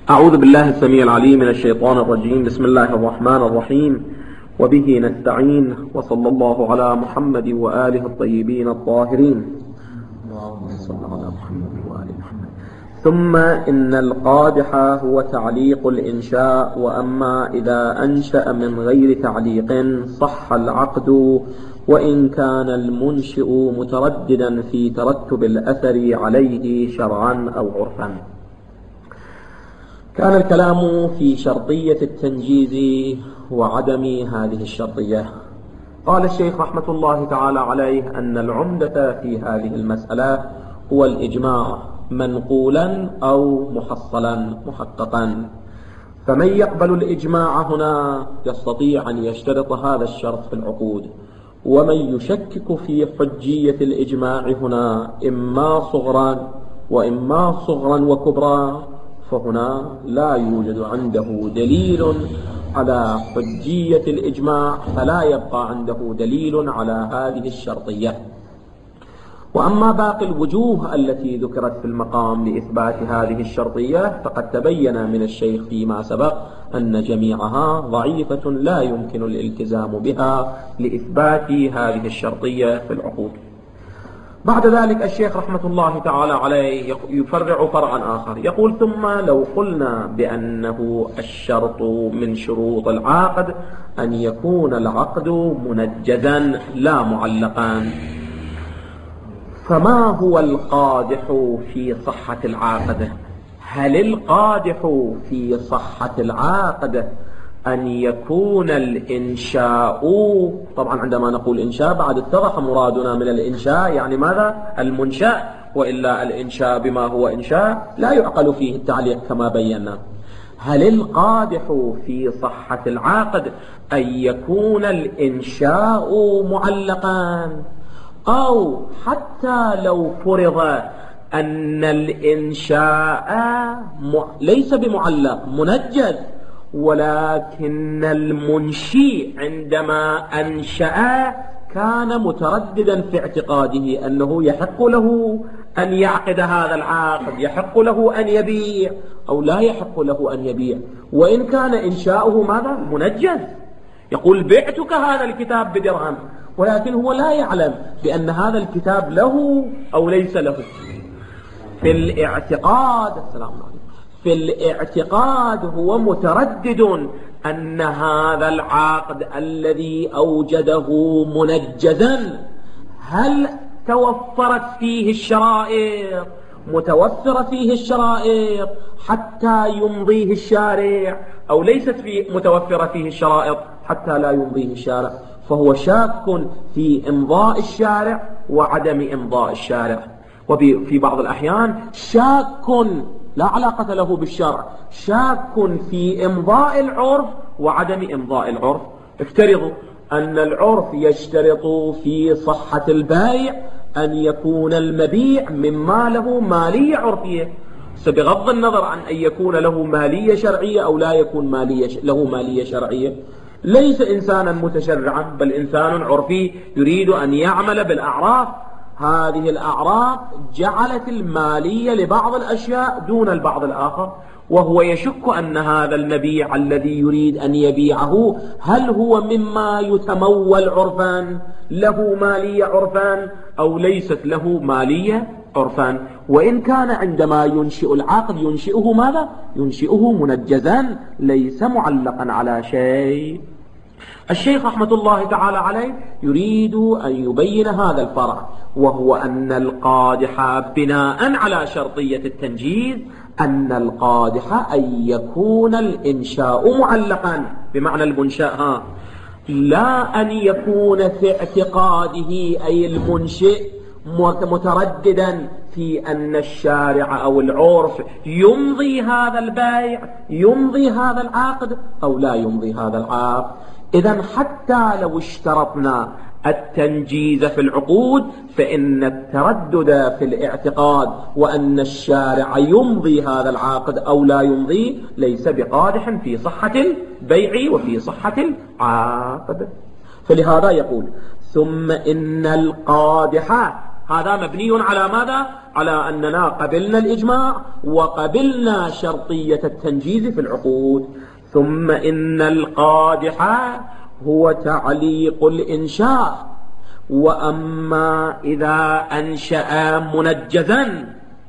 أعوذ بالله السميع العليم من الشيطان الرجيم. بسم الله الرحمن الرحيم، وبه نستعين، وصلى الله على محمد وآله الطيبين الطاهرين. اللهم صل على محمد وآل محمد. ثم إن القادح هو تعليق الإنشاء، وأما إذا أنشأ من غير تعليق صح العقد، وإن كان المنشئ مترددا في ترتب الأثر عليه شرعا أو عرفا. كان الكلام في شرطية التنجيز وعدم هذه الشرطية. قال الشيخ رحمة الله تعالى عليه أن العمدة في هذه المسألة هو الإجماع منقولا أو محصلا محققا. فمن يقبل الإجماع هنا يستطيع أن يشترط هذا الشرط في العقود، ومن يشكك في حجية الإجماع هنا إما صغرا وإما صغرا وكبرا، فهنا لا يوجد عنده دليل على حجية الإجماع، فلا يبقى عنده دليل على هذه الشرطية. وأما باقي الوجوه التي ذكرت في المقام لإثبات هذه الشرطية فقد تبين من الشيخ فيما سبق أن جميعها ضعيفة لا يمكن الالتزام بها لإثبات هذه الشرطية في العقود. بعد ذلك الشيخ رحمة الله تعالى عليه يفرع فرعا آخر، يقول: ثم لو قلنا بأنه الشرط من شروط العقد أن يكون العقد منجزا لا معلقا، فما هو القادح في صحة العقد؟ هل القادح في صحة العقد أن يكون الإنشاء، طبعا عندما نقول إنشاء بعد اتضح مرادنا من الإنشاء يعني ماذا؟ المنشأ، وإلا الإنشاء بما هو إنشاء لا يعقل فيه التعليق كما بينا. هل القادح في صحة العقد أن يكون الإنشاء معلقا، أو حتى لو فرض أن الإنشاء ليس بمعلق منجز، ولكن المنشئ عندما أنشأ كان مترددا في اعتقاده أنه يحق له أن يعقد هذا العقد، يحق له أن يبيع أو لا يحق له أن يبيع، وإن كان إنشاؤه ماذا؟ منجز. يقول: بعتك هذا الكتاب بدرهم، ولكن هو لا يعلم بأن هذا الكتاب له أو ليس له. في الاعتقاد، السلام عليكم، في الاعتقاد هو متردد أن هذا العقد الذي أوجده منجزا هل توفرت فيه الشرائط، متوفرة فيه الشرائط حتى يمضيه الشارع، أو ليست متوفرة فيه الشرائط حتى لا يمضيه الشارع، فهو شاك في إمضاء الشارع وعدم إمضاء الشارع. وفي بعض الأحيان شاك لا علاقة له بالشرع، شاك في إمضاء العرف وعدم إمضاء العرف. افترضوا أن العرف يشترط في صحة البيع أن يكون المبيع مما له مالية عرفية، بغض النظر عن أن يكون له مالية شرعية أو لا يكون له مالية شرعية. ليس إنسانا متشرعا بل إنسان عرفي يريد أن يعمل بالأعراف. هذه الأعراف جعلت المالية لبعض الأشياء دون البعض الآخر، وهو يشك أن هذا المبيع الذي يريد أن يبيعه هل هو مما يتمول عرفا، له مالية عرفا، أو ليست له مالية عرفا. وإن كان عندما ينشئ العقد ينشئه ماذا؟ ينشئه منجزا ليس معلقا على شيء. الشيخ رحمة الله تعالى عليه يريد أن يبين هذا الفرع، وهو أن القادح بناء على شرطية التنجيز أن القادح أن يكون الإنشاء معلقا، بمعنى المنشأ لا أن يكون في اعتقاده أي المنشئ مترددا في أن الشارع أو العرف يمضي هذا البيع، يمضي هذا العقد أو لا يمضي هذا العقد. إذن حتى لو اشترطنا التنجيز في العقود فإن التردد في الاعتقاد وأن الشارع يمضي هذا العقد أو لا يمضي ليس بقادح في صحة البيع وفي صحة العقد. فلهذا يقول: ثم إن القادح هذا مبني على ماذا؟ على أننا قبلنا الإجماع وقبلنا شرطية التنجيز في العقود. ثم إن القادح هو تعليق الإنشاء، وأما إذا أنشأ منجزا،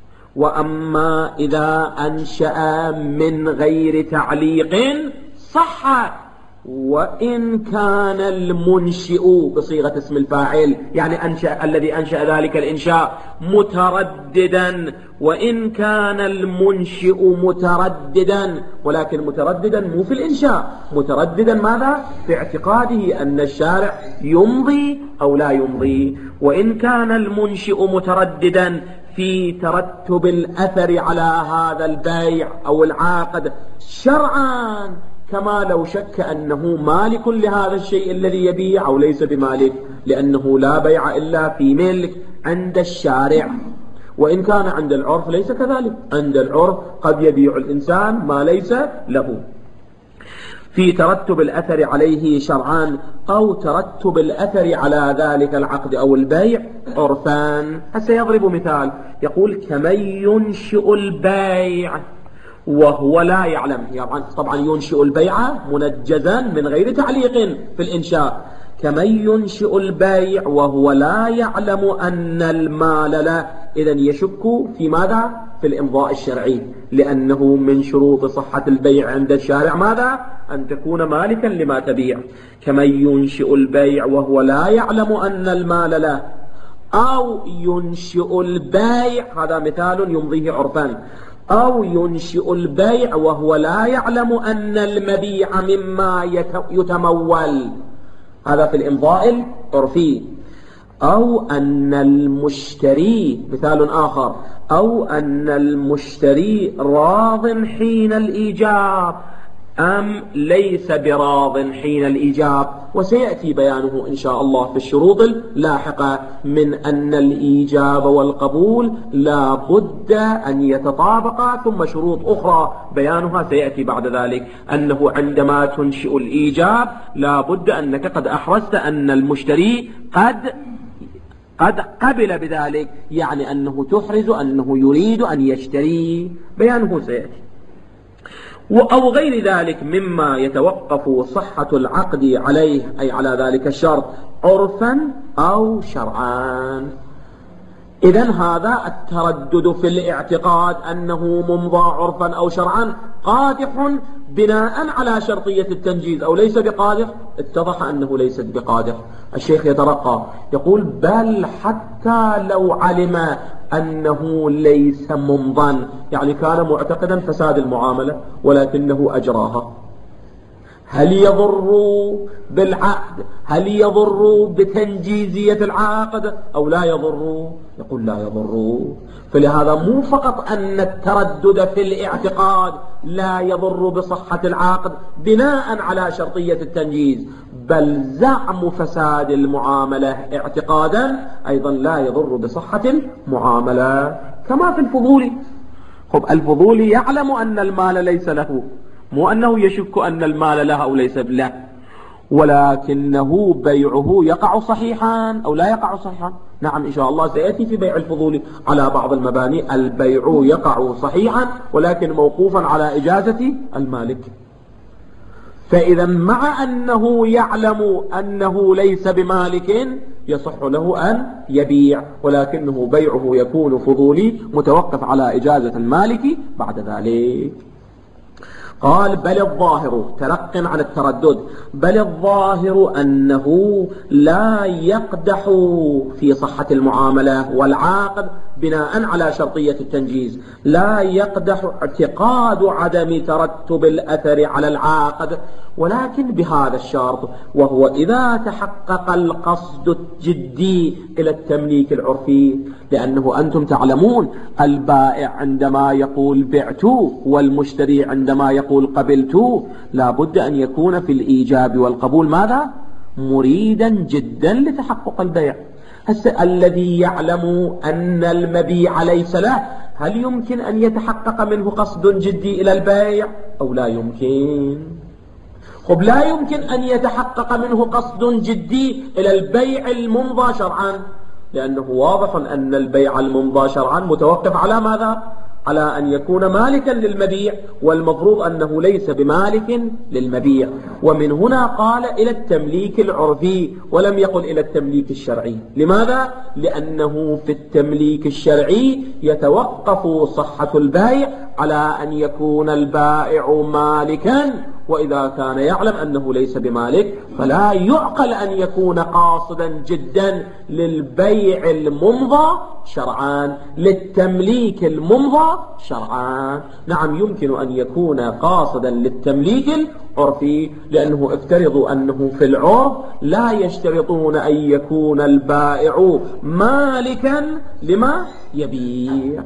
وأما إذا أنشأ من غير تعليق صح، وإن كان المنشئ بصيغة اسم الفاعل، يعني الذي أنشأ ذلك الإنشاء مترددا، وإن كان المنشئ مترددا، ولكن مترددا مو في الإنشاء، مترددا ماذا؟ في اعتقاده أن الشارع يمضي أو لا يمضي. وإن كان المنشئ مترددا في ترتب الأثر على هذا البيع أو العقد شرعا، كما لو شك أنه مالك لهذا الشيء الذي يبيع أو ليس بمالك، لأنه لا بيع إلا في ملك عند الشارع. وإن كان عند العرف ليس كذلك، عند العرف قد يبيع الإنسان ما ليس له. في ترتب الأثر عليه شرعان، أو ترتب الأثر على ذلك العقد أو البيع عرفان. هسه يضرب مثال يقول كمن ينشئ البيع وهو لا يعلم، يعني طبعا ينشئ البيع منجزا من غير تعليق في الإنشاء، كمن ينشئ البيع وهو لا يعلم أن المال له، إذن يشك في ماذا؟ في الإمضاء الشرعي، لأنه من شروط صحة البيع عند الشارع ماذا؟ أن تكون مالكا لما تبيع. كمن ينشئ البيع وهو لا يعلم أن المال له، أو ينشئ البيع، هذا مثال يمضيه عرفان، أو ينشئ البيع وهو لا يعلم أن المبيع مما يتمول، هذا في الإمضاء العرفي. أو أن المشتري، مثال آخر، أو أن المشتري راض حين الإيجاب أم ليس براض حين الإيجاب، وسيأتي بيانه إن شاء الله في الشروط اللاحقة من أن الإيجاب والقبول لا بد أن يتطابقا، ثم شروط أخرى بيانها سيأتي بعد ذلك، أنه عندما تنشئ الإيجاب لا بد أنك قد أحرزت أن المشتري قد قبل بذلك، يعني أنه تحرز أنه يريد أن يشتري، بيانه سيأتي. أو غير ذلك مما يتوقف صحة العقد عليه، أي على ذلك الشرط، عرفا أو شرعا. إذن هذا التردد في الاعتقاد أنه ممضى عرفا أو شرعا قادح بناء على شرطية التنجيز أو ليس بقادح، اتضح أنه ليس بقادح. الشيخ يترقى يقول بل حتى لو علم أنه ليس ممضا، يعني كان معتقدا فساد المعاملة ولكنه أجراها، هل يضر بالعقد؟ هل يضر بتنجيزية العقد أو لا يضر؟ يقول لا يضر. فلهذا مو فقط أن التردد في الاعتقاد لا يضر بصحة العقد بناء على شرطية التنجيز، بل زعم فساد المعاملة اعتقادا أيضا لا يضر بصحة المعاملة، كما في الفضولي. خب الفضولي يعلم أن المال ليس له، مو أنه يشك أن المال له أو ليس له، ولكنه بيعه يقع صحيحا أو لا يقع صحيحا. نعم إن شاء الله سيأتي في بيع الفضول على بعض المباني البيع يقع صحيحا ولكن موقوفا على إجازة المالك. فإذا مع أنه يعلم أنه ليس بمالك يصح له أن يبيع، ولكنه بيعه يكون فضولي متوقف على إجازة المالك بعد ذلك. قال بل الظاهر، ترق عن التردد، بل الظاهر أنه لا يقدح في صحة المعاملة والعقد بناء على شرطية التنجيز، لا يقدح اعتقاد عدم ترتب الأثر على العقد، ولكن بهذا الشرط، وهو إذا تحقق القصد الجدي إلى التمليك العرفي. لأنه أنتم تعلمون البائع عندما يقول بعت والمشتري عندما يقول قبلت لا بد أن يكون في الإيجاب والقبول ماذا؟ مريدا جدا لتحقق البيع. الذي يعلم أن المبيع ليس له هل يمكن أن يتحقق منه قصد جدي إلى البيع أو لا يمكن؟ خب لا يمكن أن يتحقق منه قصد جدي إلى البيع الممضى شرعا، لأنه واضح أن البيع الممضى شرعا متوقف على ماذا؟ على أن يكون مالكا للمبيع، والمفروض أنه ليس بمالك للمبيع. ومن هنا قال إلى التمليك العرفي ولم يقل إلى التمليك الشرعي. لماذا؟ لأنه في التمليك الشرعي يتوقف صحة البيع على أن يكون البائع مالكا، وإذا كان يعلم أنه ليس بمالك فلا يعقل أن يكون قاصدا جدا للبيع الممضى شرعان، للتمليك الممضى شرعان. نعم يمكن أن يكون قاصدا للتمليك العرفي، لأنه افترضوا أنه في العرف لا يشترطون أن يكون البائع مالكا لما يبيع.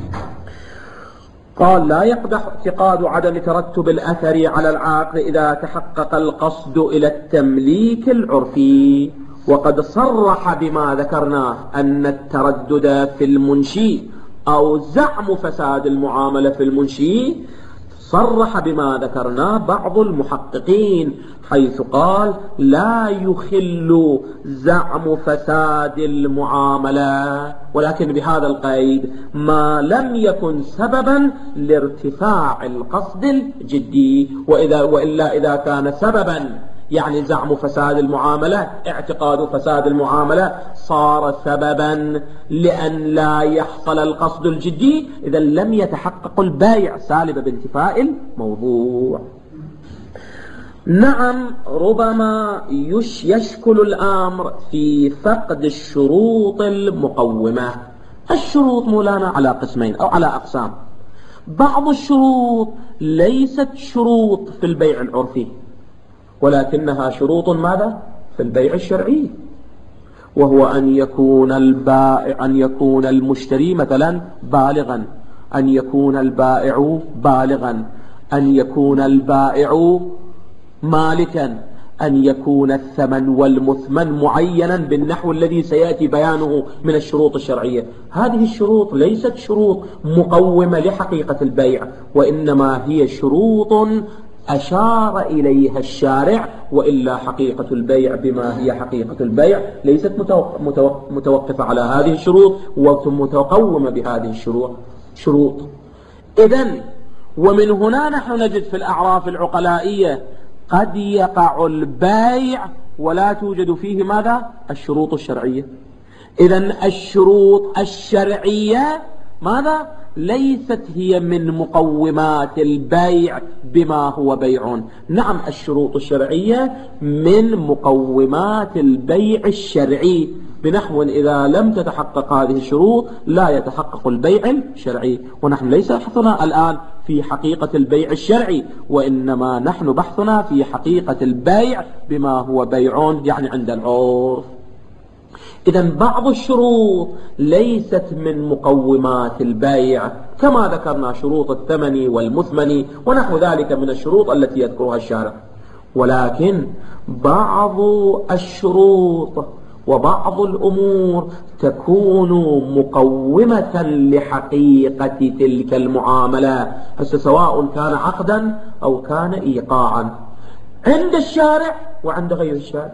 قال لا يقدح اعتقاد عدم ترتب الأثر على العقد إذا تحقق القصد إلى التمليك العرفي. وقد صرح بما ذكرناه أن التردد في المنشي أو زعم فساد المعاملة في المنشي، صرح بما ذكرناه بعض المحققين حيث قال لا يخل زعم فساد المعاملة، ولكن بهذا القيد ما لم يكن سببا لارتفاع القصد الجدي، وإلا إذا كان سببا يعني زعم فساد المعاملة، اعتقاد فساد المعاملة صار سببا لأن لا يحصل القصد الجدي، إذا لم يتحقق البيع سالب بانتفاء الموضوع. نعم ربما يشكل الأمر في فقد الشروط المقومة. الشروط مولانا على قسمين أو على أقسام. بعض الشروط ليست شروط في البيع العرفي، ولكنها شروط ماذا؟ في البيع الشرعي، وهو أن يكون البائع، أن يكون المشتري مثلا بالغا، أن يكون البائع بالغا، أن يكون البائع مالكا، أن يكون الثمن والمثمن معينا بالنحو الذي سيأتي بيانه من الشروط الشرعية. هذه الشروط ليست شروط مقومة لحقيقة البيع، وإنما هي شروط أشار إليها الشارع، وإلا حقيقة البيع بما هي حقيقة البيع ليست متوقفة على هذه الشروط ومتقومة بهذه الشروط. إذن ومن هنا نحن نجد في الأعراف العقلائية قد يقع البيع ولا توجد فيه ماذا؟ الشروط الشرعية. إذن الشروط الشرعية ماذا؟ ليست هي من مقومات البيع بما هو بيع. نعم الشروط الشرعية من مقومات البيع الشرعي، بنحو إذا لم تتحقق هذه الشروط لا يتحقق البيع الشرعي. ونحن ليس بحثنا الآن في حقيقة البيع الشرعي، وإنما نحن بحثنا في حقيقة البيع بما هو بيع يعني عند العرف. إذن بعض الشروط ليست من مقومات البيع كما ذكرنا شروط الثمن والمثمن ونحو ذلك من الشروط التي يذكرها الشارع، ولكن بعض الشروط وبعض الأمور تكون مقومة لحقيقة تلك المعاملة، سواء كان عقدا أو كان إيقاعا عند الشارع وعند غير الشارع.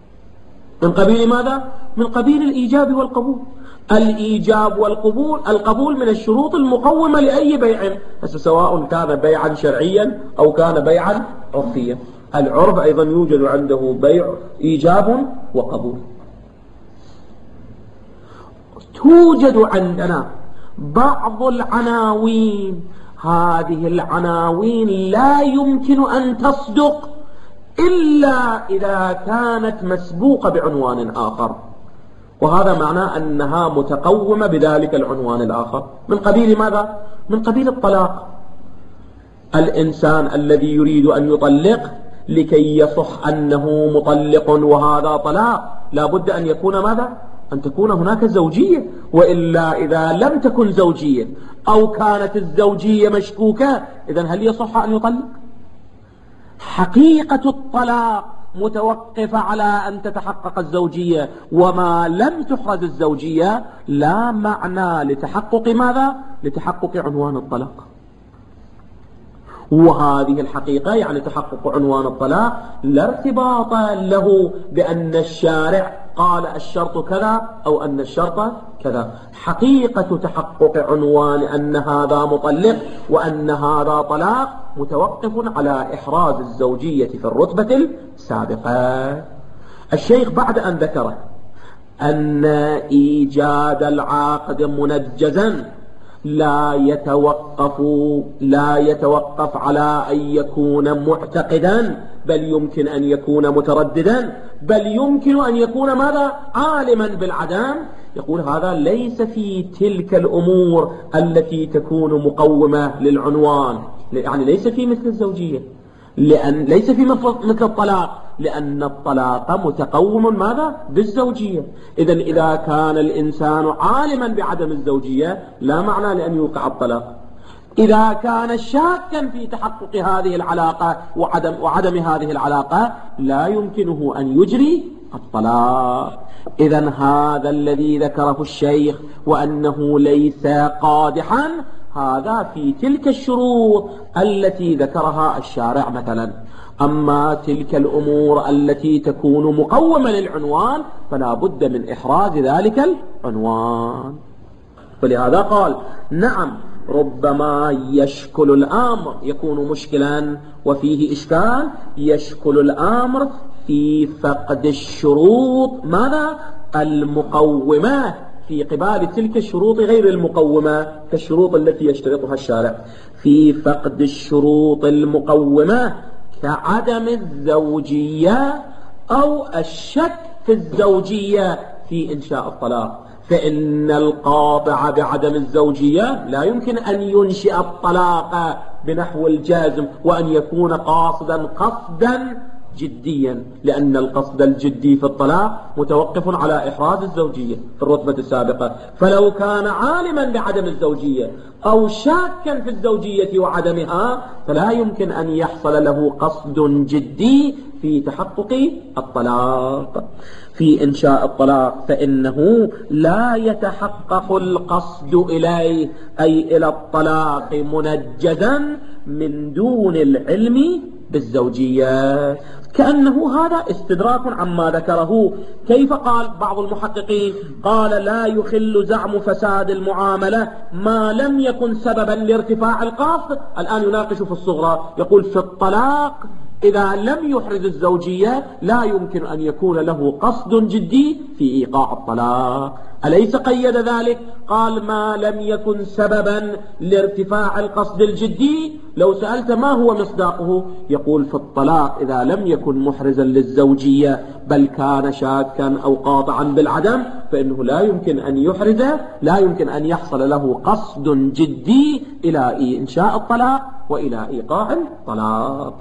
من قبيل ماذا؟ من قبيل الإيجاب والقبول. الإيجاب والقبول، القبول من الشروط المقومة لأي بيع، سواء كان بيعا شرعيا أو كان بيعا عرفيا. العرف أيضا يوجد عنده بيع إيجاب وقبول. توجد عندنا بعض العناوين، هذه العناوين لا يمكن أن تصدق إلا إذا كانت مسبوقة بعنوان آخر، وهذا معناه أنها متقومة بذلك العنوان الآخر. من قبيل ماذا؟ من قبيل الطلاق. الإنسان الذي يريد أن يطلق لكي يصح أنه مطلق وهذا طلاق لا بد أن يكون ماذا؟ أن تكون هناك زوجية، وإلا إذا لم تكن زوجية أو كانت الزوجية مشكوكة إذن هل يصح أن يطلق؟ حقيقة الطلاق متوقفة على أن تتحقق الزوجية، وما لم تحرز الزوجية لا معنى لتحقق ماذا؟ لتحقق عنوان الطلاق. وهذه الحقيقة يعني تحقق عنوان الطلاق لا ارتباط له بأن الشارع قال الشرط كذا أو أن الشرط كذا. حقيقة تحقق عنوان أن هذا مطلق وأن هذا طلاق متوقف على إحراز الزوجية في الرتبة السابقة. الشيخ بعد أن ذكر أن إيجاد العقد منجزا لا يتوقف على أن يكون معتقدا، بل يمكن أن يكون مترددا، بل يمكن أن يكون ماذا؟ عالما بالعدم. يقول هذا ليس في تلك الأمور التي تكون مقومة للعنوان، يعني ليس في مثل الزوجية، ليس في مثل الطلاق، لأن الطلاق متقوم ماذا؟ بالزوجية. إذن إذا كان الإنسان عالما بعدم الزوجية لا معنى لأن يوقع الطلاق. إذا كان شاكا في تحقق هذه العلاقة وعدم هذه العلاقة لا يمكنه أن يجري الطلاق. إذن هذا الذي ذكره الشيخ وأنه ليس قادحا هذا في تلك الشروط التي ذكرها الشارع مثلا. أما تلك الأمور التي تكون مقومة للعنوان فلا بد من إحراز ذلك العنوان. ولهذا قال نعم ربما يشكل الأمر، يكون مشكلا وفيه إشكال، يشكل الأمر في فقد الشروط ماذا؟ المقومة في قبال تلك الشروط غير المقومة كالشروط التي يشترطها الشارع. في فقد الشروط المقومة كعدم الزوجية أو الشك في الزوجية في إنشاء الطلاق، فإن القاطع بعدم الزوجية لا يمكن أن ينشئ الطلاق بنحو الجازم وأن يكون قصدا جديا، لأن القصد الجدي في الطلاق متوقف على إحراز الزوجية في الرتبة السابقة. فلو كان عالما بعدم الزوجية أو شاكا في الزوجية وعدمها فلا يمكن أن يحصل له قصد جدي في تحقق الطلاق. في إنشاء الطلاق فإنه لا يتحقق القصد إليه أي إلى الطلاق منجزا من دون العلم بالزوجية. كأنه هذا استدراك عما ذكره. كيف قال بعض المحققين؟ قال لا يخل زعم فساد المعاملة ما لم يكن سببا لارتفاع القصد. الآن يناقش في الصغرى، يقول في الطلاق إذا لم يحرز الزوجية لا يمكن أن يكون له قصد جدي في إيقاع الطلاق. أليس قيد ذلك؟ قال ما لم يكن سببا لارتفاع القصد الجدي. لو سألت ما هو مصداقه يقول في الطلاق إذا لم يكن محرزا للزوجية بل كان شاكا أو قاطعا بالعدم فإنه لا يمكن أن يحرز، لا يمكن أن يحصل له قصد جدي إلى إنشاء الطلاق وإلى إيقاع الطلاق.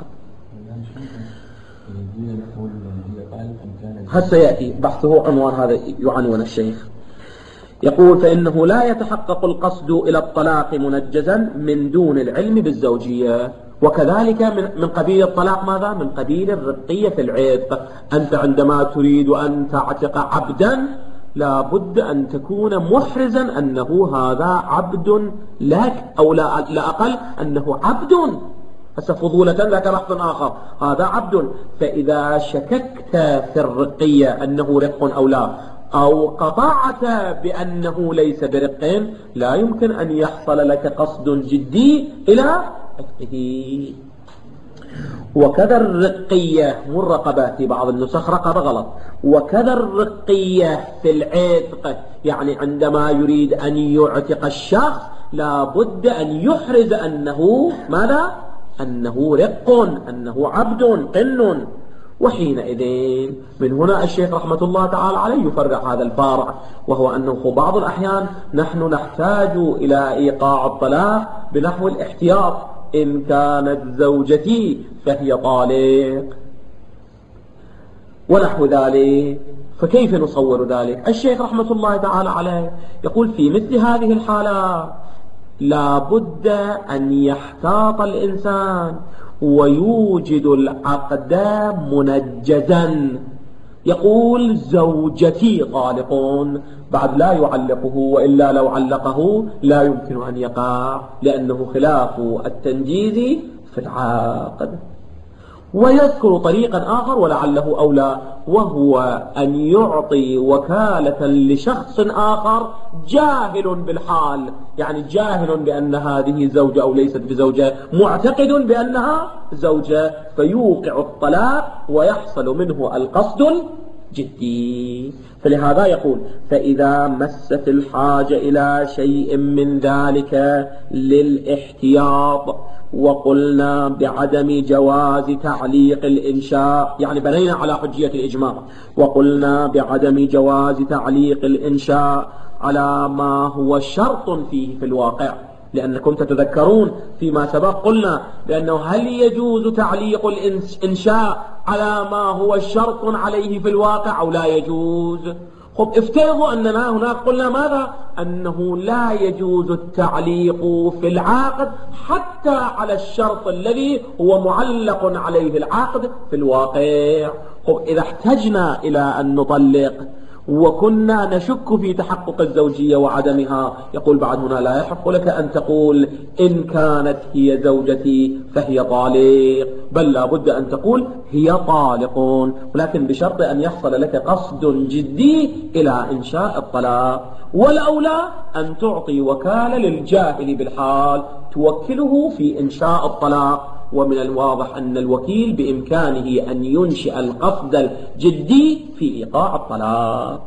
هسه يأتي بحثه عنوان هذا يعنون الشيخ. يقول فإنه لا يتحقق القصد إلى الطلاق منجزا من دون العلم بالزوجية. وكذلك من قبيل الطلاق ماذا؟ من قبيل الرقية في العتق. أنت عندما تريد أن تعتق عبدا لا بد أن تكون محرزا أنه هذا عبد لك، أو لا أقل أنه عبد. هسه فضولة ذاك بحث آخر، هذا عبد. فإذا شككت في الرقية أنه رق أو لا، أو قطعت بأنه ليس برق، لا يمكن أن يحصل لك قصد جدي إلى عتقه. وكذا الرقية والرقبة في بعض النسخ رقبة غلط. وكذا الرقية في العتق، يعني عندما يريد أن يعتق الشخص لا بد أن يحرز أنه ماذا؟ أنه رق، أنه عبد قن. وحينئذ من هنا الشيخ رحمة الله تعالى عليه يفرع هذا الفارع، وهو أنه في بعض الأحيان نحن نحتاج إلى إيقاع الطلاق بنحو الاحتياط. إن كانت زوجتي فهي طالق ونحو ذلك، فكيف نصور ذلك؟ الشيخ رحمة الله تعالى عليه يقول في مثل هذه الحالة لا بد أن يحتاط الإنسان ويوجد العقد منجزا. يقول زوجتي طالق، بعد لا يعلقه، وإلا لو علقه لا يمكن أن يقع لأنه خلاف التنجيز في العقد. ويذكر طريقا آخر ولعله أولى، وهو أن يعطي وكالة لشخص آخر جاهل بالحال، يعني جاهل بأن هذه زوجة أو ليست بزوجة، معتقد بأنها زوجة، فيوقع الطلاق ويحصل منه القصد الجدي. فلهذا يقول: فإذا مست الحاجة إلى شيء من ذلك للاحتياط، وقلنا بعدم جواز تعليق الإنشاء، يعني بنينا على حجية الإجماع، وقلنا بعدم جواز تعليق الإنشاء على ما هو شرط فيه في الواقع، لأنكم تتذكرون فيما سبق قلنا بأنه هل يجوز تعليق الإنشاء على ما هو شرط عليه في الواقع أو لا يجوز؟ خب افترضوا أننا هناك قلنا ماذا؟ أنه لا يجوز التعليق في العقد حتى على الشرط الذي هو معلق عليه العقد في الواقع. خب إذا احتجنا إلى أن نطلق وكنا نشك في تحقق الزوجية وعدمها، يقول بعد هنا: لا يحق لك أن تقول إن كانت هي زوجتي فهي طالق، بل لا بد أن تقول هي طالق، ولكن بشرط أن يحصل لك قصد جدي إلى إنشاء الطلاق. والأولى أن تعطي وكالة للجاهل بالحال توكله في إنشاء الطلاق، ومن الواضح أن الوكيل بإمكانه أن ينشئ القصد الجدي في إيقاع الطلاق.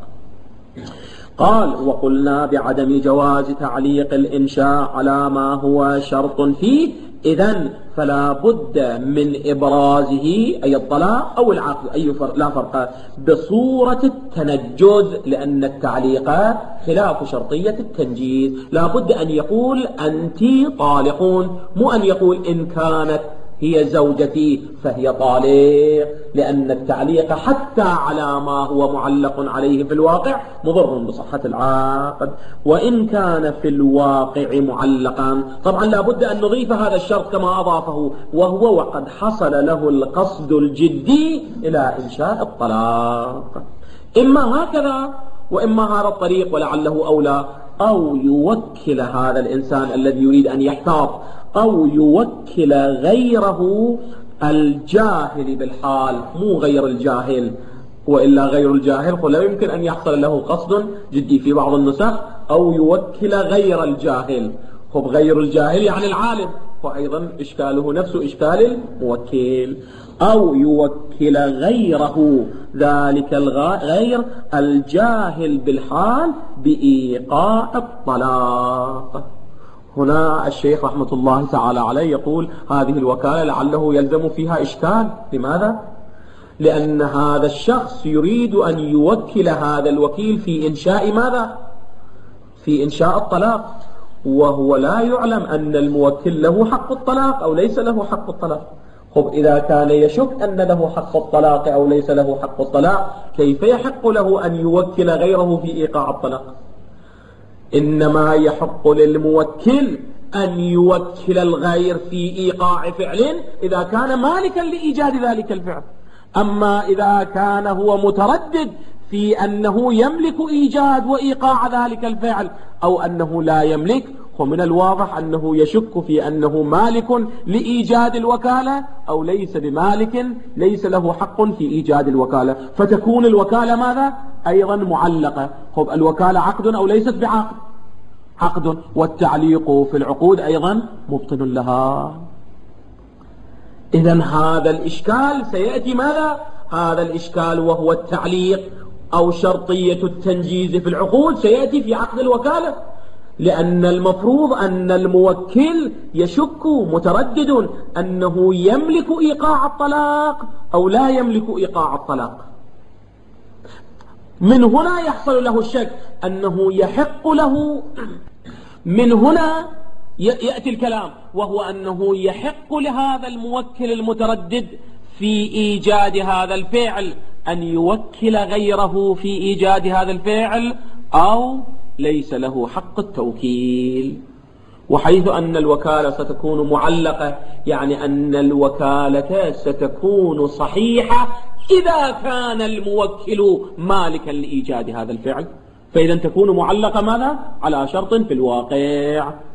قال: وقلنا بعدم جواز تعليق الإنشاء على ما هو شرط فيه، إذن فلا بد من إبرازه أي الطلاق أو العقد، أي فرق لا فرق، بصورة التنجز، لأن التعليقات خلاف شرطية التنجيز. لا بد أن يقول أنت طالقون، مو أن يقول إن كانت هي زوجتي فهي طالق، لأن التعليق حتى على ما هو معلق عليه في الواقع مضر بصحة العقد. وإن كان في الواقع معلقا، طبعا لا بد أن نضيف هذا الشرط كما أضافه، وهو وقد حصل له القصد الجدي إلى إنشاء الطلاق. إما هكذا وإما هذا الطريق، ولعله أولى، أو يوكل هذا الإنسان الذي يريد أن يحتاط، أو يوكل غيره الجاهل بالحال، مو غير الجاهل، وإلا غير الجاهل فلا يمكن أن يحصل له قصد جدي في بعض النسخ، أو يوكل غير الجاهل. خب غير الجاهل يعني العالم، وأيضا إشكاله نفس إشكال الموكل. أو يوكل غيره، ذلك الغير الجاهل بالحال، بإيقاع الطلاق. هنا الشيخ رحمة الله تعالى عليه يقول: هذه الوكالة لعله يلزم فيها إشكال. لماذا؟ لأن هذا الشخص يريد أن يوكل هذا الوكيل في إنشاء ماذا؟ في إنشاء الطلاق، وهو لا يعلم أن الموكل له حق الطلاق أو ليس له حق الطلاق. خب إذا كان يشك أن له حق الطلاق أو ليس له حق الطلاق، كيف يحق له أن يوكل غيره في إيقاع الطلاق؟ إنما يحق للموكل أن يوكل الغير في إيقاع فعل إذا كان مالكا لإيجاد ذلك الفعل. أما إذا كان هو متردد في أنه يملك إيجاد وإيقاع ذلك الفعل أو أنه لا يملك، ومن الواضح أنه يشك في أنه مالك لإيجاد الوكالة أو ليس بمالك، ليس له حق في إيجاد الوكالة، فتكون الوكالة ماذا؟ أيضا معلقة. خب الوكالة عقد أو ليست بعقد؟ عقد، والتعليق في العقود أيضا مبطل لها. إذن هذا الإشكال سيأتي ماذا؟ هذا الإشكال وهو التعليق أو شرطية التنجيز في العقود سيأتي في عقد الوكالة، لأن المفروض أن الموكل يشك متردد أنه يملك إيقاع الطلاق أو لا يملك إيقاع الطلاق. من هنا يحصل له الشك أنه يحق له، من هنا يأتي الكلام، وهو أنه يحق لهذا الموكل المتردد في إيجاد هذا الفعل أن يوكل غيره في إيجاد هذا الفعل أو ليس له حق التوكيل. وحيث أن الوكالة ستكون معلقة، يعني أن الوكالة ستكون صحيحة إذا كان الموكل مالكا لإيجاد هذا الفعل، فإذا تكون معلقة ماذا؟ على شرط في الواقع.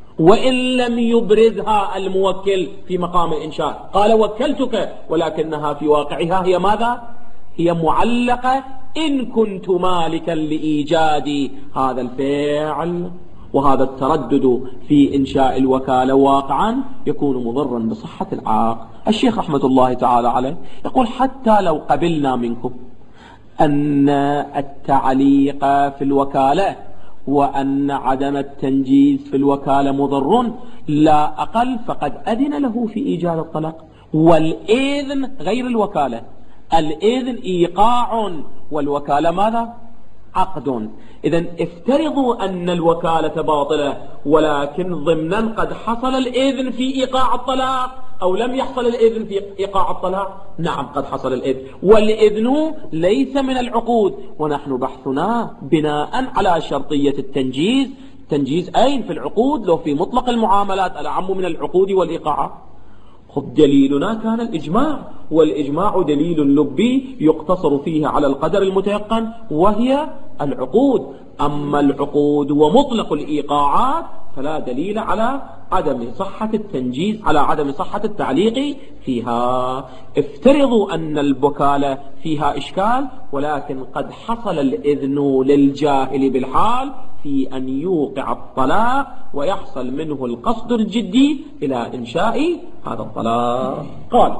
وإن لم يبرزها الموكل في مقام الإنشاء، قال وكلتك، ولكنها في واقعها هي ماذا؟ هي معلقة إن كنت مالكا لإيجاد هذا الفعل. وهذا التردد في إنشاء الوكالة واقعا يكون مضرا بصحة العقد. الشيخ رحمة الله تعالى عليه يقول حتى لو قبلنا منكم أن التعليق في الوكالة وأن عدم التنجيز في الوكالة مضر، لا أقل فقد أذن له في إيجاد الطلاق. والإذن غير الوكالة، الإذن إيقاع والوكالة ماذا؟ عقد. إذن افترضوا أن الوكالة باطلة ولكن ضمنا قد حصل الإذن في إيقاع الطلاق، أو لم يحصل الإذن في إيقاع الطلاق؟ نعم قد حصل الإذن، والإذن ليس من العقود، ونحن بحثنا بناء على شرطية التنجيز. تنجيز أين في العقود؟ لو في مطلق المعاملات الأعم من العقود والإيقاع. خب دليلنا كان الإجماع، والإجماع دليل لبي يقتصر فيه على القدر المتيقن وهي العقود. أما العقود ومطلق الإيقاعات فلا دليل على عدم صحة التنجيز، على عدم صحة التعليق فيها. افترضوا أن الوكالة فيها إشكال، ولكن قد حصل الإذن للجاهل بالحال في أن يوقع الطلاق ويحصل منه القصد الجدي إلى إنشاء هذا الطلاق. قال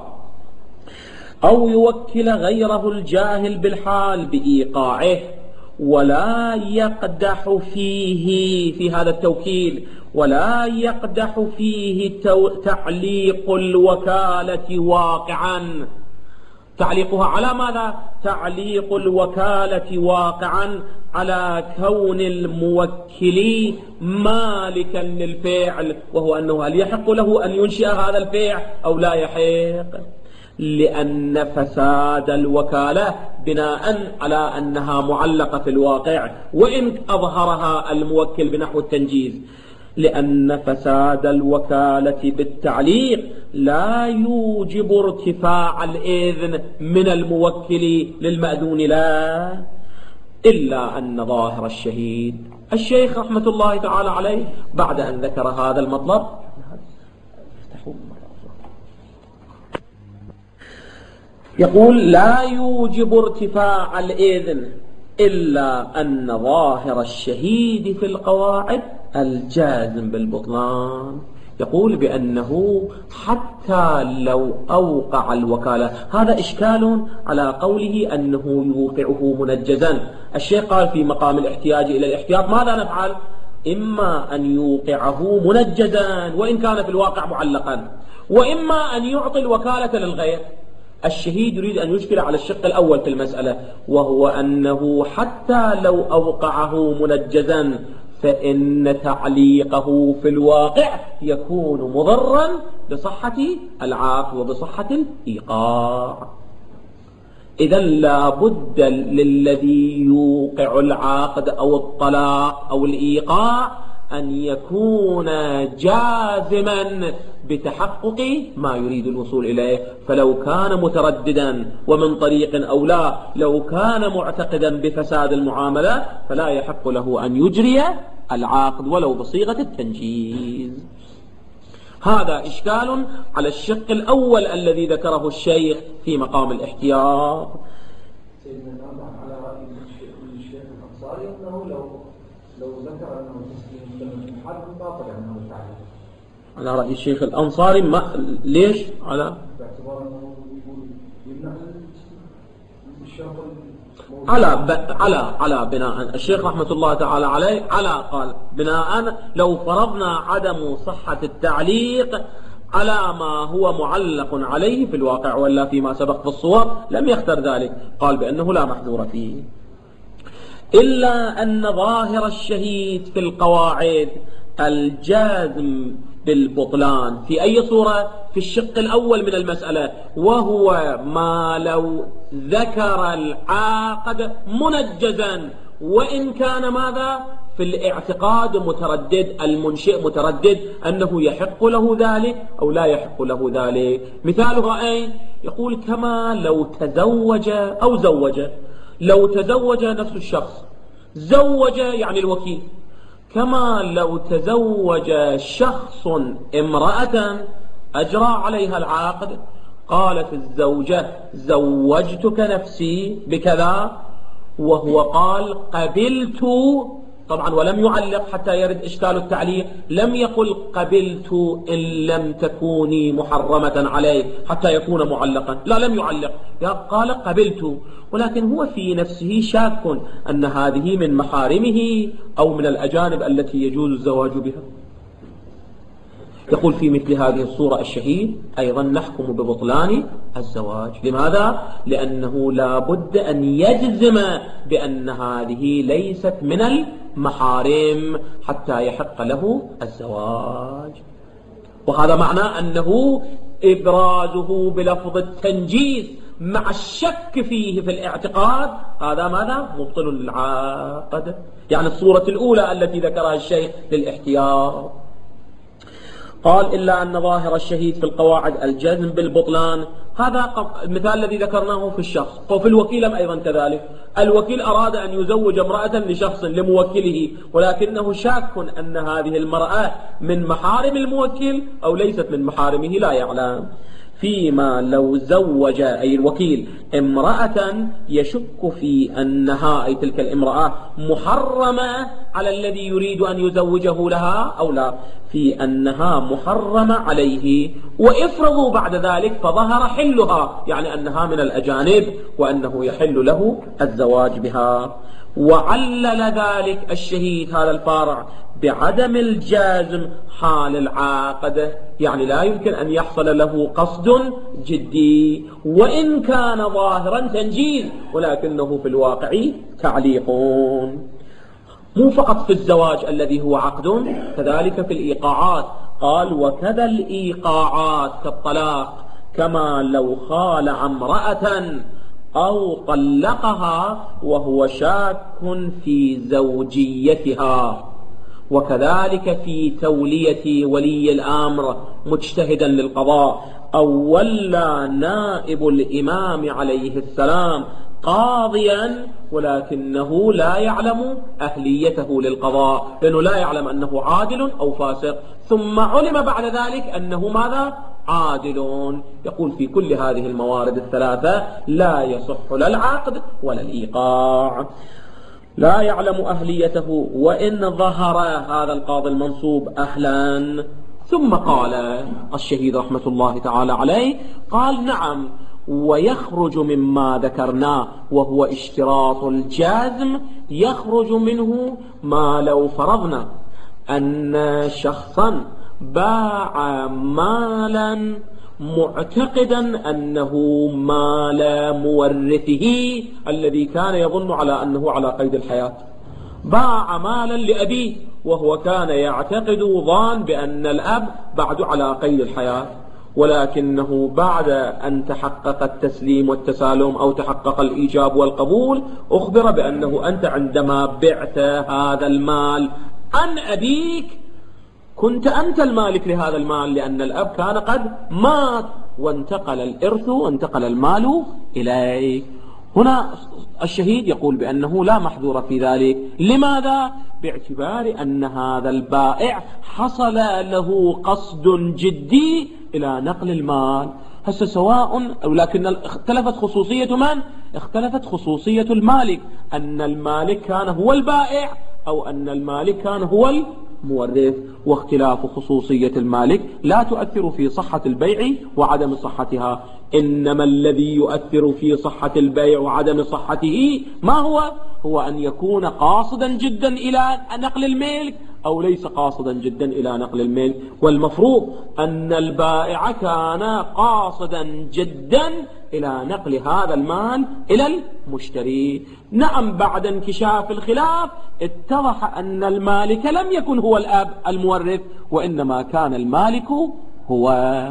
أو يوكل غيره الجاهل بالحال بإيقاعه، ولا يقدح فيه، في هذا التوكيل ولا يقدح فيه تعليق الوكالة واقعا. تعليقها على ماذا؟ تعليق الوكالة واقعا على كون الموكل مالكا للفعل، وهو أنه هل يحق له أن ينشئ هذا الفعل أو لا يحق؟ لأن فساد الوكالة بناء على أنها معلقة في الواقع وإن أظهرها الموكل بنحو التنجيز، لأن فساد الوكالة بالتعليق لا يوجب ارتفاع الإذن من الموكل للمأذون له، إلا أن ظاهر الشهيد. الشيخ رحمة الله تعالى عليه بعد أن ذكر هذا المطلب يقول لا يوجب ارتفاع الإذن إلا أن ظاهر الشهيد في القواعد الجازم بالبطلان. يقول بأنه حتى لو أوقع الوكالة، هذا إشكال على قوله أنه يوقعه منجزا. الشيخ قال في مقام الاحتياج إلى الاحتياط ماذا نفعل؟ إما أن يوقعه منجزا وإن كان في الواقع معلقا، وإما أن يعطي الوكالة للغير. الشهيد يريد أن يشكل على الشق الأول في المسألة، وهو أنه حتى لو أوقعه منجزا فإن تعليقه في الواقع يكون مضرا بصحة العقد وبصحة الإيقاع. إذا لا بد للذي يوقع العقد أو الطلاق أو الإيقاع أن يكون جازما بتحقق ما يريد الوصول إليه. فلو كان مترددا ومن طريق أو لا، لو كان معتقدا بفساد المعاملة فلا يحق له أن يجري العقد ولو بصيغة التنجيز. هذا إشكال على الشق الأول الذي ذكره الشيخ في مقام الاحتياط. سيدنا على رأي الشيخ الأنصاري أنه لو ذكر أنه تسليم من حرب باطل أنه تعليق. على رأي الشيخ الأنصاري ليش؟ على باعتبار أنه يقول يمنع الشرط على بناء الشيخ رحمة الله تعالى عليه قال بناء لو فرضنا عدم صحة التعليق على ما هو معلق عليه في الواقع ولا فيما سبق في الصور لم يختر ذلك، قال بأنه لا محذور فيه، إلا أن ظاهر الشهيد في القواعد الجازم بالبطلان في أي صورة؟ في الشق الأول من المسألة، وهو ما لو ذكر العاقد منجزا وإن كان ماذا؟ في الاعتقاد متردد، المنشئ متردد أنه يحق له ذلك أو لا يحق له ذلك. مثالها أين؟ يقول كما لو تزوج أو زوج. لو تزوج نفس الشخص، زوج يعني الوكيل، كما لو تزوج شخص امرأة أجرى عليها العقد، قالت الزوجة زوجتك نفسي بكذا، وهو قال قبلت، طبعا ولم يعلق حتى يرد إشكال التعليق، لم يقل قبلت إن لم تكوني محرمة عليه حتى يكون معلقا، لا لم يعلق، قال قبلت، ولكن هو في نفسه شاك أن هذه من محارمه أو من الأجانب التي يجوز الزواج بها. يقول في مثل هذه الصورة الشهيد أيضا نحكم ببطلان الزواج. لماذا؟ لأنه لا بد أن يجزم بأن هذه ليست من المحارم حتى يحق له الزواج. وهذا معنى أنه إبرازه بلفظ التنجيز مع الشك فيه في الاعتقاد، هذا ماذا؟ مبطل للعقد. يعني الصورة الأولى التي ذكرها الشيخ للاحتياط. قال إلا أن ظاهر الشهيد في القواعد الجزم بالبطلان، هذا المثال الذي ذكرناه في الشخص، وفي الوكيل أيضا كذلك. الوكيل أراد أن يزوج امرأة لشخص لموكله، ولكنه شاك أن هذه المرأة من محارم الموكل أو ليست من محارمه، لا يعلم. فيما لو زوج أي الوكيل امرأة يشك في أنها أي تلك الامرأة محرمة على الذي يريد أن يزوجه لها أو لا، في أنها محرمة عليه، وافرضوا بعد ذلك فظهر حلها، يعني أنها من الأجانب وأنه يحل له الزواج بها. وعلل ذلك الشهيد هذا الفارع بعدم الجازم حال العاقد، يعني لا يمكن أن يحصل له قصد جدي وإن كان ظاهرا تنجيز، ولكنه في الواقع تعليق. مو فقط في الزواج الذي هو عقد، كذلك في الإيقاعات. قال وكذا الإيقاعات كالطلاق، كما لو خالع امرأة أو طلقها وهو شاك في زوجيتها، وكذلك في تولية ولي الأمر مجتهدا للقضاء، أو ولى نائب الإمام عليه السلام قاضيا ولكنه لا يعلم أهليته للقضاء، لأنه لا يعلم أنه عادل أو فاسق، ثم علم بعد ذلك أنه ماذا؟ عادل. يقول في كل هذه الموارد الثلاثة لا يصح لا العقد ولا الإيقاع. لا يعلم أهليته وإن ظهر هذا القاضي المنصوب أهلا. ثم قال الشهيد رحمة الله تعالى عليه، قال نعم، ويخرج مما ذكرناه وهو اشتراط الجازم، يخرج منه ما لو فرضنا أن شخصا باع مالا معتقدا أنه مال مورثه الذي كان يظن على أنه على قيد الحياة، باع مالا لأبيه وهو كان يعتقد ظان بأن الأب بعد على قيد الحياة، ولكنه بعد أن تحقق التسليم والتسالم أو تحقق الإيجاب والقبول أخبر بأنه أنت عندما بعت هذا المال عن أبيك كنت أنت المالك لهذا المال، لأن الأب كان قد مات وانتقل الإرث وانتقل المال إليك. هنا الشهيد يقول بأنه لا محذور في ذلك. لماذا؟ باعتبار أن هذا البائع حصل له قصد جدي إلى نقل المال. هسه سواء، ولكن اختلفت خصوصية من؟ اختلفت خصوصية المالك، أن المالك كان هو البائع أو أن المالك كان هو المورث، واختلاف خصوصية المالك لا تؤثر في صحة البيع وعدم صحتها، إنما الذي يؤثر في صحة البيع وعدم صحته ما هو؟ هو أن يكون قاصدا جدا إلى نقل الملك أو ليس قاصدا جدا إلى نقل الملك. والمفروض أن البائع كان قاصدا جدا إلى نقل هذا المال إلى المشتري. نعم، بعد انكشاف الخلاف اتضح أن المالك لم يكن هو الأب المورث، وإنما كان المالك هو.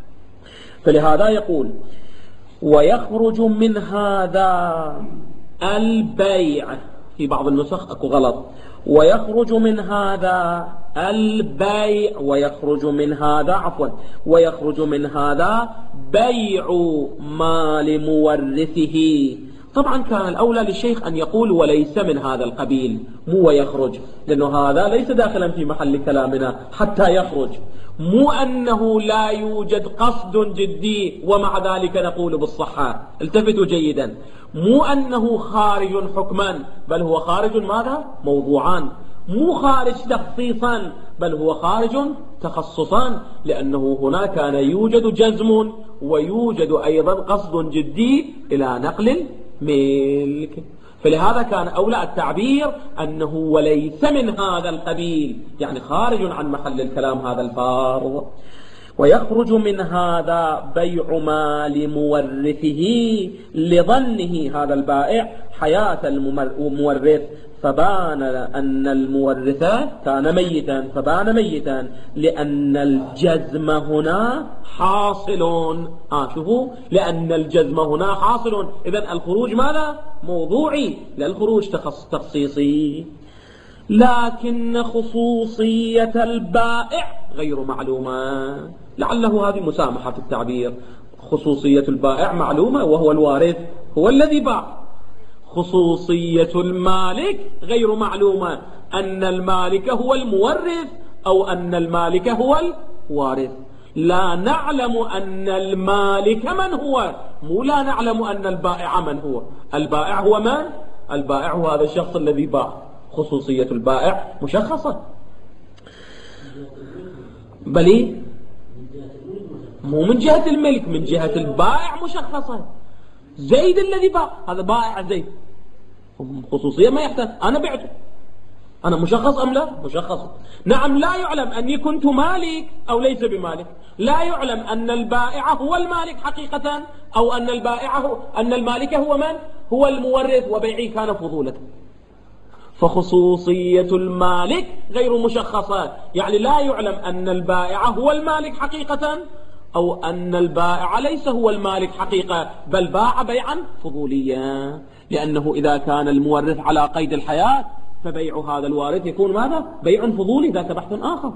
فلهذا يقول ويخرج من هذا البيع، في بعض النسخ أكو غلط، ويخرج من هذا البيع، ويخرج من هذا عفوا ويخرج من هذا بيع مال مورثه طبعا كان الأولى للشيخ أن يقول وليس من هذا القبيل، مو ويخرج، لأنه هذا ليس داخلا في محل كلامنا حتى يخرج. مو أنه لا يوجد قصد جدي ومع ذلك نقول بالصحة، التفتوا جيدا، مو أنه خارج حكما، بل هو خارج ماذا؟ موضوعان، مو خارج تخصيصا، بل هو خارج تخصصا، لأنه هنا كان يوجد جزم ويوجد أيضا قصد جدي إلى نقل الملك، فلهذا كان أولى التعبير أنه وليس من هذا القبيل، يعني خارج عن محل الكلام هذا الفارض. ويخرج من هذا بيع مال مورثه لظنه هذا البائع حياة المورث، فبان أن المورث كان ميتا، فبان ميتا لأن الجزم هنا حاصل. شوفوا، لأن الجزم هنا حاصل، إذن الخروج ماذا؟ موضوعي، لا الخروج تخصيصي. لكن خصوصية البائع غير معلومة، لعله هذه مسامحة في التعبير. خصوصية البائع معلومة وهو الوارث، هو الذي باع. خصوصية المالك غير معلومة، أن المالك هو المورث أو أن المالك هو الوارث. لا نعلم أن المالك من هو، مو لا نعلم أن البائع من هو. البائع هو من؟ البائع هو هذا الشخص الذي باع. خصوصية البائع مشخصة، بل مو من جهة الملك، من جهة البائع مشخصة. زيد الذي باع، هذا بائع زيد، خصوصية ما يحتاج، أنا بعته، أنا مشخص أم لا؟ مشخص. نعم، لا يعلم أني كنت مالك أو ليس بمالك، لا يعلم أن البائع هو المالك حقيقة أو أن المالك هو من؟ هو المورث، وبيعي كان فضولة. فخصوصية المالك غير مشخصة، يعني لا يعلم أن البائع هو المالك حقيقة أو أن البائع ليس هو المالك حقيقة، بل باع بيعا فضوليا، لأنه إذا كان المورث على قيد الحياة فبيع هذا الوارث يكون ماذا؟ بيع فضولي، ذاك بحث آخر.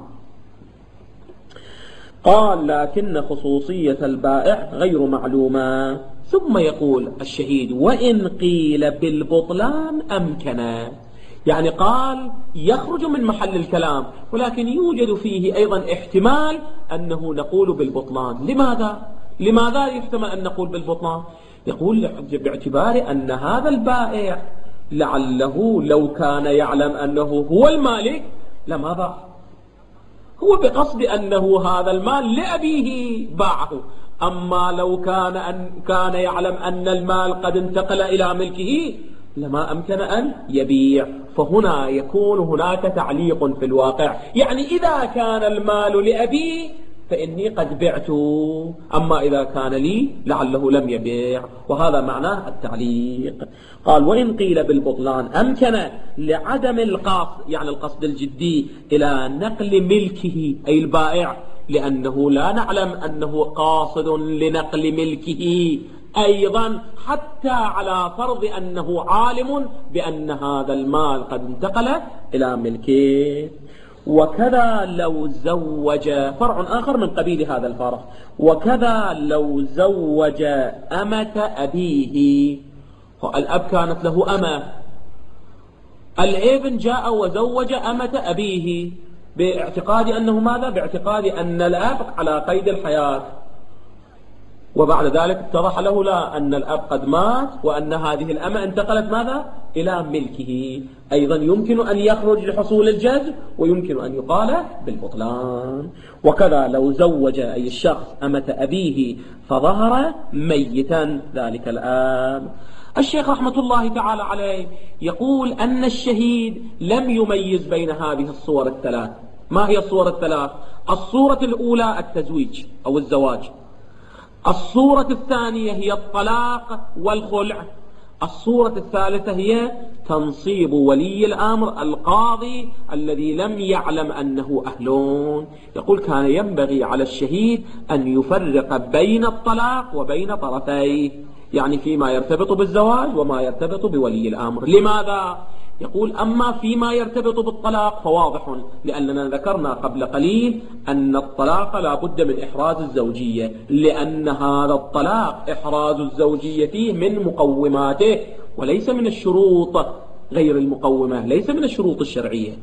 قال لكن خصوصية البائع غير معلومة. ثم يقول الشهيد وإن قيل بالبطلان أمكن، يعني قال يخرج من محل الكلام، ولكن يوجد فيه أيضا احتمال أنه نقول بالبطلان. لماذا يحتمل أن نقول بالبطلان؟ يقول باعتبار أن هذا البائع لعله لو كان يعلم أنه هو المالك لما باع، هو بقصد أنه هذا المال لأبيه باعه. أما لو كان يعلم أن المال قد انتقل إلى ملكه لما أمكن أن يبيع. فهنا يكون هناك تعليق في الواقع، يعني إذا كان المال لأبي فإني قد بعت، أما إذا كان لي لعله لم يبيع، وهذا معناه التعليق. قال وإن قيل بالبطلان أمكن لعدم القصد، يعني القصد الجدي إلى نقل ملكه أي البائع، لأنه لا نعلم أنه قاصد لنقل ملكه أيضا، حتى على فرض أنه عالم بأن هذا المال قد انتقل إلى ملكه. وكذا لو زوج، فرع آخر من قبيل هذا الفرع، وكذا لو زوج أمة أبيه، الأب كانت له أمة، الابن جاء وزوج أمة أبيه باعتقاد أنه ماذا؟ باعتقاد أن الأب على قيد الحياة، وبعد ذلك اتضح له لا، أن الأب قد مات وأن هذه الأمة انتقلت ماذا؟ إلى ملكه. أيضا يمكن أن يخرج لحصول الجزم، ويمكن أن يقال بالبطلان. وكذا لو زوج أي الشخص أمة أبيه فظهر ميتا ذلك الآب. الشيخ رحمة الله تعالى عليه يقول أن الشهيد لم يميز بين هذه الصور الثلاث. ما هي الصور الثلاث؟ الصورة الأولى التزويج أو الزواج، الصورة الثانية هي الطلاق والخلع، الصورة الثالثة هي تنصيب ولي الأمر القاضي الذي لم يعلم أنه أهلون. يقول كان ينبغي على الشهيد أن يفرق بين الطلاق وبين طرفيه، يعني فيما يرتبط بالزواج وما يرتبط بولي الأمر. لماذا؟ يقول أما فيما يرتبط بالطلاق فواضح، لأننا ذكرنا قبل قليل أن الطلاق لا بد من إحراز الزوجية، لأن هذا الطلاق إحراز الزوجية فيه من مقوماته وليس من الشروط غير المقومة، ليس من الشروط الشرعية.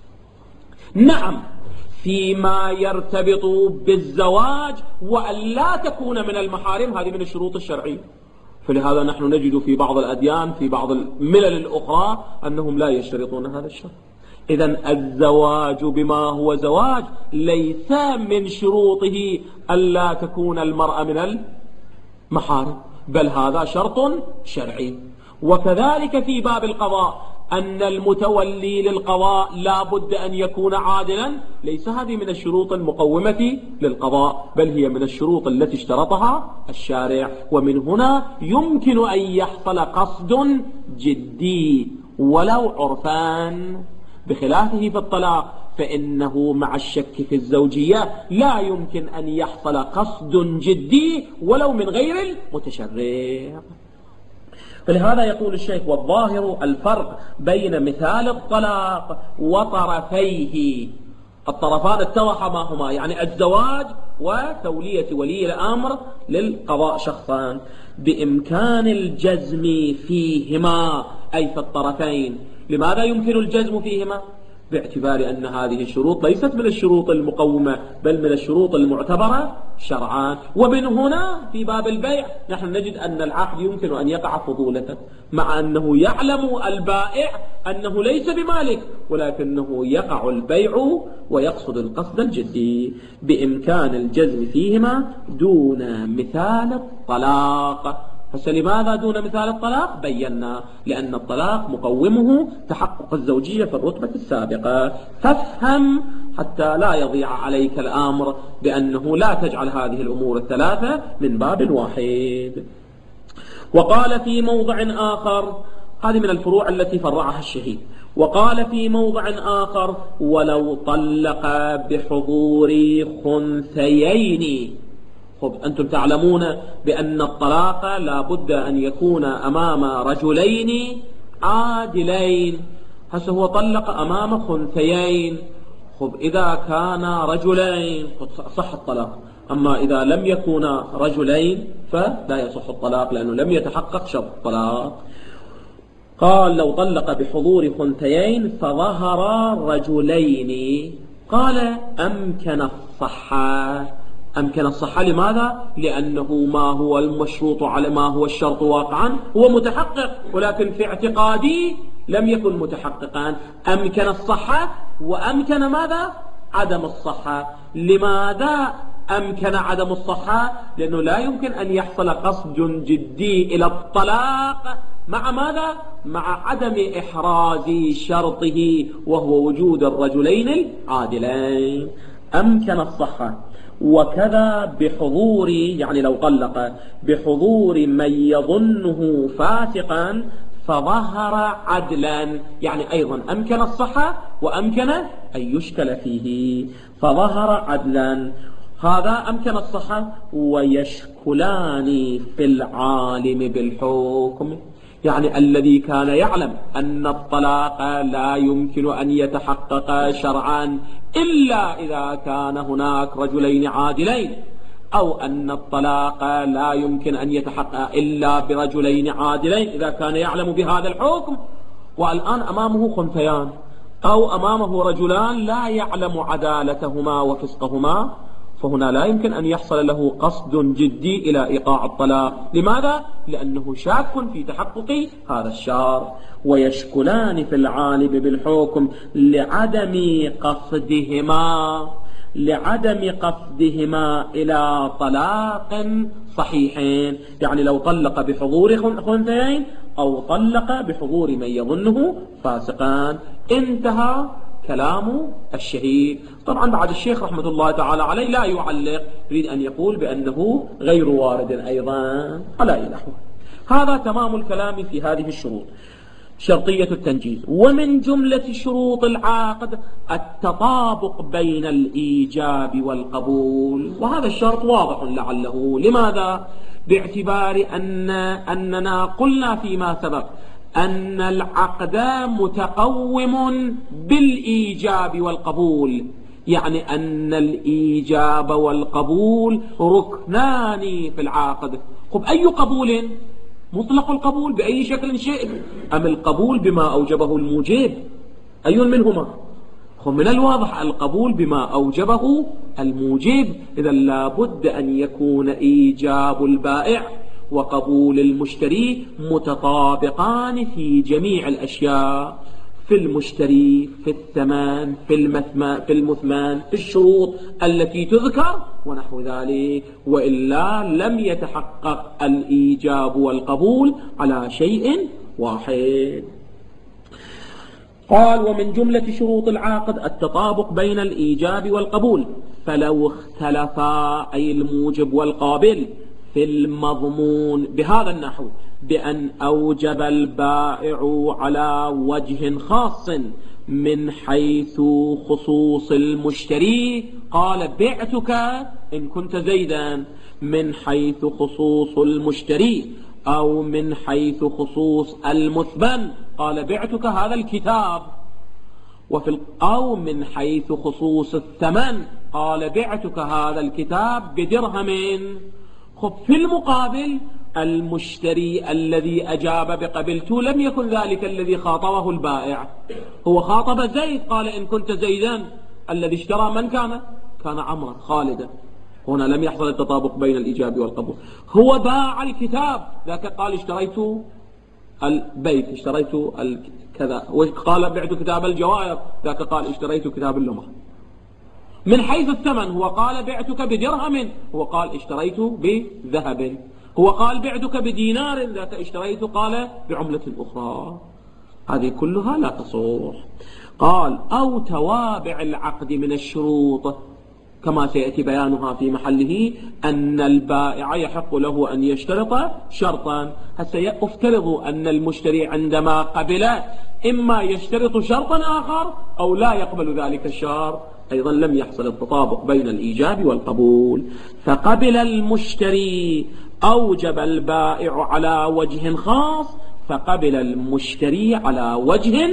نعم فيما يرتبط بالزواج وأن لا تكون من المحارم هذه من الشروط الشرعية، فلهذا نحن نجد في بعض الأديان في بعض الملل الأخرى أنهم لا يشترطون هذا الشرط. إذن الزواج بما هو زواج ليس من شروطه ألا تكون المرأة من المحارم، بل هذا شرط شرعي. وكذلك في باب القضاء أن المتولي للقضاء لا بد أن يكون عادلا، ليس هذه من الشروط المقومة للقضاء، بل هي من الشروط التي اشترطها الشارع. ومن هنا يمكن أن يحصل قصد جدي ولو عرفان، بخلافه في الطلاق فإنه مع الشك في الزوجية لا يمكن أن يحصل قصد جدي ولو من غير المتشرع. فلهذا يقول الشيخ والظاهر الفرق بين مثال الطلاق وطرفيه. الطرفان اتضح ما هما، يعني الزواج وتولية ولي الأمر للقضاء شخصان، بإمكان الجزم فيهما أي في الطرفين. لماذا يمكن الجزم فيهما؟ باعتبار أن هذه الشروط ليست من الشروط المقومة بل من الشروط المعتبرة شرعا. ومن هنا في باب البيع نحن نجد أن العقد يمكن أن يقع فضولة، مع أنه يعلم البائع أنه ليس بمالك، ولكنه يقع البيع ويقصد القصد الجدي، بإمكان الجزم فيهما دون مثال الطلاق. فلماذا دون مثال الطلاق؟ بينا لأن الطلاق مقومه تحقق الزوجية في الرتبة السابقة. فافهم حتى لا يضيع عليك الأمر بأنه لا تجعل هذه الأمور الثلاثة من باب واحد. وقال في موضع آخر، هذه من الفروع التي فرعها الشهيد، وقال في موضع آخر ولو طلق بحضور خنثيين. أنتم تعلمون بأن الطلاق لا بد أن يكون أمام رجلين عادلين. هسه هو طلق أمام خنثيين، إذا كان رجلين صح الطلاق، أما إذا لم يكون رجلين فلا يصح الطلاق لأنه لم يتحقق شرط الطلاق. قال لو طلق بحضور خنثيين فظهر رجلين، قال أمكن الصحة. أمكن الصحة لماذا؟ لأنه ما هو المشروط على ما هو الشرط واقعا هو متحقق، ولكن في اعتقادي لم يكن متحققا. أمكن الصحة وأمكن ماذا؟ عدم الصحة. لماذا أمكن عدم الصحة؟ لأنه لا يمكن أن يحصل قصد جدي إلى الطلاق مع ماذا؟ مع عدم إحراز شرطه وهو وجود الرجلين العادلين. أمكن الصحة. وكذا بحضور، يعني لو طلق بحضور من يظنه فاسقا فظهر عدلا، يعني أيضا أمكن الصحة وأمكن أن يشكل فيه، فظهر عدلا. هذا أمكن الصحة. ويشكلان في العالم بالحكم، يعني الذي كان يعلم أن الطلاق لا يمكن أن يتحقق شرعا إلا إذا كان هناك رجلين عادلين، أو أن الطلاق لا يمكن أن يتحقق إلا برجلين عادلين إذا كان يعلم بهذا الحكم، والآن أمامه خنثيان أو أمامه رجلان لا يعلم عدالتهما وفسقهما، فهنا لا يمكن أن يحصل له قصد جدي إلى إيقاع الطلاق. لماذا؟ لأنه شاك في تحقق هذا الشرط. ويشكلان في العالم بالحكم لعدم قصدهما إلى طلاق صحيحين، يعني لو طلق بحضور خنثيين أو طلق بحضور من يظنه فاسقان. انتهى كلام الشهيد. طبعا بعد الشيخ رحمة الله تعالى عليه لا يعلق، يريد أن يقول بأنه غير وارد أيضا على أي نحو. هذا تمام الكلام في هذه الشروط. شرطية التنجيز. ومن جملة شروط العقد التطابق بين الإيجاب والقبول، وهذا الشرط واضح لعله. لماذا؟ باعتبار أننا قلنا فيما سبق أن العقد متقوم بالإيجاب والقبول، يعني أن الإيجاب والقبول ركنان في العقد. خب أي قبول؟ مطلق القبول بأي شكل شئت، أم القبول بما أوجبه الموجب؟ أي منهما؟ خب من الواضح القبول بما أوجبه الموجب، إذا لابد أن يكون إيجاب البائع وقبول المشتري متطابقان في جميع الأشياء، في المشتري، في الثمن، في المثمن، في الشروط التي تذكر ونحو ذلك، وإلا لم يتحقق الإيجاب والقبول على شيء واحد. قال: ومن جملة شروط العقد التطابق بين الإيجاب والقبول، فلو اختلفا أي الموجب والقابل في المضمون بهذا النحو، بأن أوجب البائع على وجه خاص من حيث خصوص المشتري، قال: بعتك إن كنت زيدا، من حيث خصوص المشتري، أو من حيث خصوص المثمن، قال: بعتك هذا الكتاب، أو من حيث خصوص الثمن، قال: بعتك هذا الكتاب بدرهم. خب في المقابل المشتري الذي أجاب بقبلته لم يكن ذلك الذي خاطبه البائع، هو خاطب زيد، قال: إن كنت زيدا. الذي اشترى من كان عمرا خالدا. هنا لم يحصل التطابق بين الإيجاب والقبول. هو باع الكتاب، ذاك قال: اشتريت البيت، اشتريت كذا، وقال: بعت كتاب الجواهر، ذاك قال: اشتريت كتاب اللمع. من حيث الثمن هو قال: بعتك بدرهم، هو قال: اشتريت بذهب. هو قال: بعتك بدينار، ذاك اشتريت قال بعملة أخرى. هذه كلها لا تصح. قال: أو توابع العقد من الشروط، كما سيأتي بيانها في محله، أن البائع يحق له أن يشترط شرطا. سيفترض أن المشتري عندما قبل إما يشترط شرطا آخر أو لا يقبل ذلك الشرط، أيضا لم يحصل التطابق بين الإيجاب والقبول. فقبل المشتري، أوجب البائع على وجه خاص، فقبل المشتري على وجه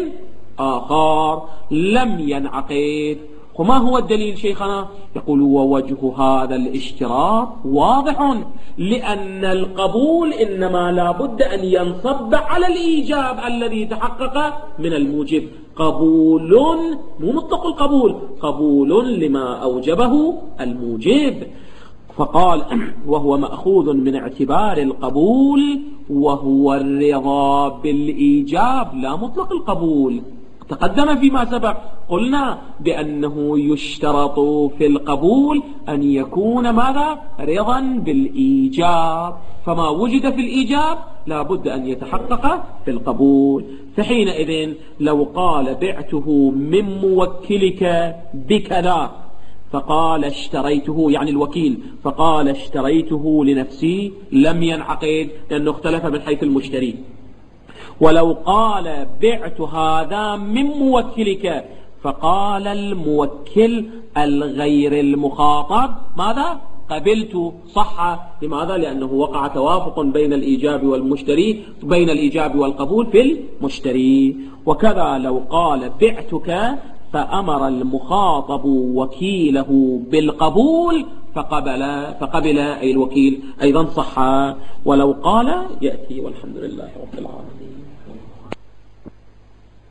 آخر لم ينعقد. وما هو الدليل شيخنا؟ يقول: ووجه هذا الاشتراط واضح، لأن القبول إنما لا بد أن ينصب على الإيجاب الذي تحقق من الموجب. قبول مو مطلق القبول، قبول لما أوجبه الموجب. فقال: وهو مأخوذ من اعتبار القبول، وهو الرضا بالإيجاب لا مطلق القبول. تقدم فيما سبق قلنا بأنه يشترط في القبول أن يكون ماذا؟ رضا بالإيجاب، فما وجد في الإيجاب لا بد أن يتحقق في القبول. فحينئذ لو قال: بعته من موكلك بكذا، فقال: اشتريته، يعني الوكيل، فقال: اشتريته لنفسي، لم ينعقد، لأنه اختلف من حيث المشتري. ولو قال: بعت هذا من موكلك، فقال الموكل الغير المخاطب: ماذا؟ قبلت، صح. لماذا؟ لأنه وقع توافق بين الإيجاب والمشتري، بين الإيجاب والقبول في المشتري. وكذا لو قال: بعتك، فأمر المخاطب وكيله بالقبول، فقبل أي الوكيل، أيضا صح. ولو قال، يأتي، والحمد لله رب العالمين.